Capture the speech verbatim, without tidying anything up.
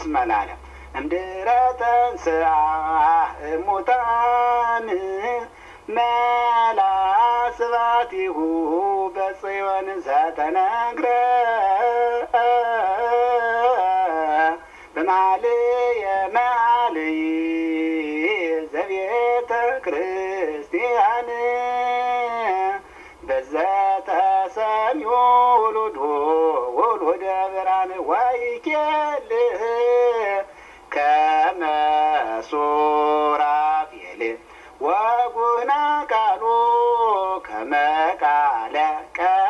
መላለም እምድረ ተንሥአ እሙታን መላ ስብሐቲሁ በጽዮን ዘተነግረ በመኃልየ መኃልይ ዘቤተ ክርስቲያን በዘተሰምዮ ውሉዶ ውሉደ ብርሃን ወይኬልህ ከመ ሱራፌል ወጉና ቃሉ ከመ ቃለ